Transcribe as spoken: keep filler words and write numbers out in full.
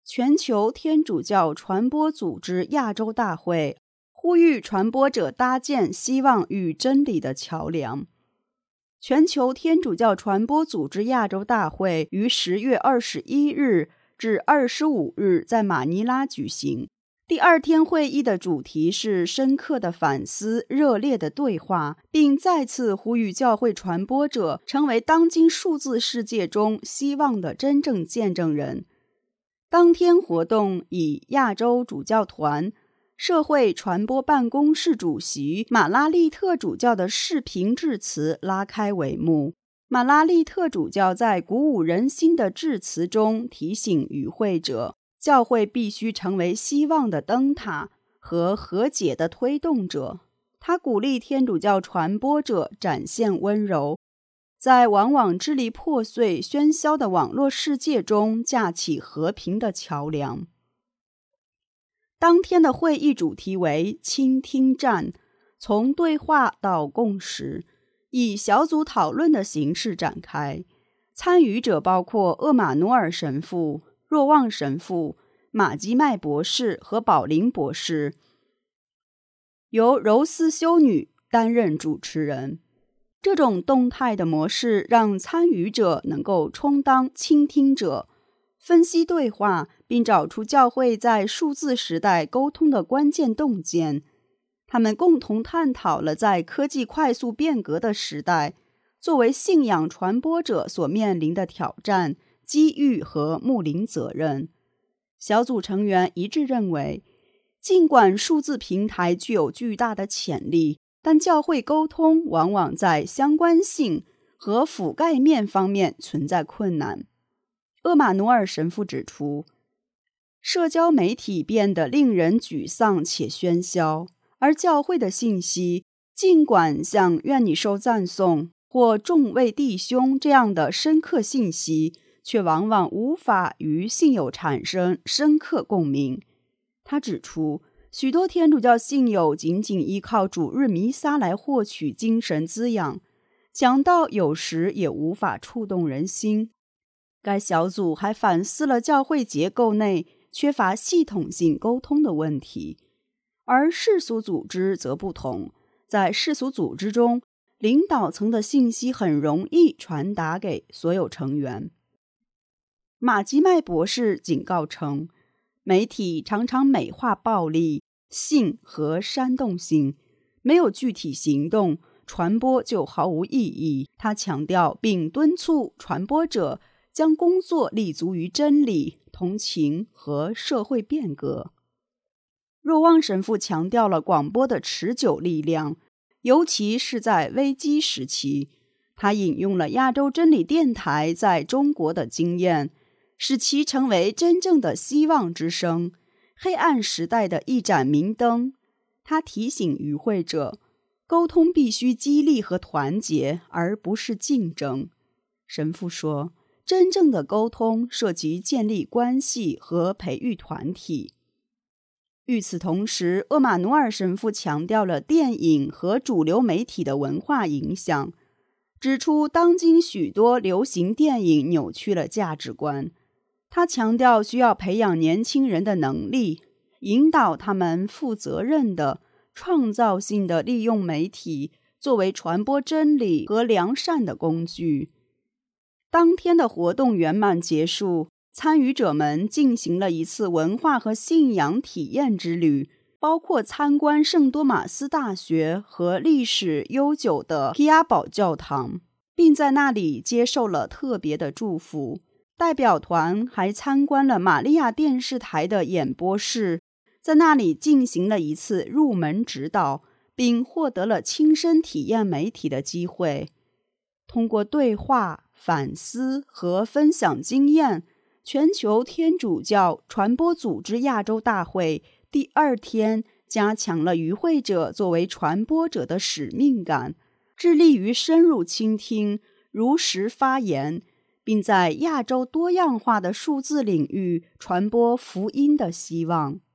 全球天主教传播组织亚洲大会呼吁传播者搭建希望与真理的桥梁。全球天主教传播组织亚洲大会于十月二十一日至二十五日在马尼拉举行。第二天会议的主题是深刻的反思、热烈的对话，并再次呼吁教会传播者成为当今数字世界中希望的真正见证人。当天活动以亚洲主教团社会传播办公室主席马拉利特主教的视频致辞拉开帷幕。马拉利特主教在鼓舞人心的致辞中提醒与会者，教会必须成为希望的灯塔和和解的推动者。他鼓励天主教传播者展现温柔，在往往支离破碎、喧嚣的网络世界中架起和平的桥梁。当天的会议主题为倾听战，从对话到共识，以小组讨论的形式展开。参与者包括厄马努尔神父、若望神父、马基迈博士和宝林博士，由柔斯修女担任主持人。这种动态的模式让参与者能够充当倾听者，分析对话，并找出教会在数字时代沟通的关键洞见。他们共同探讨了在科技快速变革的时代，作为信仰传播者所面临的挑战、机遇和牧灵责任。小组成员一致认为，尽管数字平台具有巨大的潜力，但教会沟通往往在相关性和覆盖面方面存在困难。厄马努尔神父指出，社交媒体变得令人沮丧且喧嚣，而教会的信息，尽管像愿你受赞颂或众位弟兄这样的深刻信息，却往往无法与信友产生深刻共鸣。他指出，许多天主教信友仅仅依靠主日弥撒来获取精神滋养，讲道有时也无法触动人心。该小组还反思了教会结构内缺乏系统性沟通的问题，而世俗组织则不同。在世俗组织中，领导层的信息很容易传达给所有成员。马基迈博士警告称，媒体常常美化暴力、性和煽动性，没有具体行动，传播就毫无意义。他强调并敦促传播者将工作立足于真理、同情和社会变革。若望神父强调了广播的持久力量，尤其是在危机时期。他引用了亚洲真理电台在中国的经验，使其成为真正的希望之声，黑暗时代的一盏明灯。他提醒与会者，沟通必须激励和团结，而不是竞争。神父说，真正的沟通涉及建立关系和培育团体。与此同时，厄马努尔神父强调了电影和主流媒体的文化影响，指出当今许多流行电影扭曲了价值观。他强调需要培养年轻人的能力，引导他们负责任的、创造性的利用媒体作为传播真理和良善的工具。当天的活动圆满结束，参与者们进行了一次文化和信仰体验之旅，包括参观圣多马斯大学和历史悠久的皮亚堡教堂，并在那里接受了特别的祝福。代表团还参观了玛利亚电视台的演播室，在那里进行了一次入门指导，并获得了亲身体验媒体的机会。通过对话、反思和分享经验，全球天主教传播组织亚洲大会第二天加强了与会者作为传播者的使命感，致力于深入倾听、如实发言，并在亚洲多样化的数字领域传播福音的希望。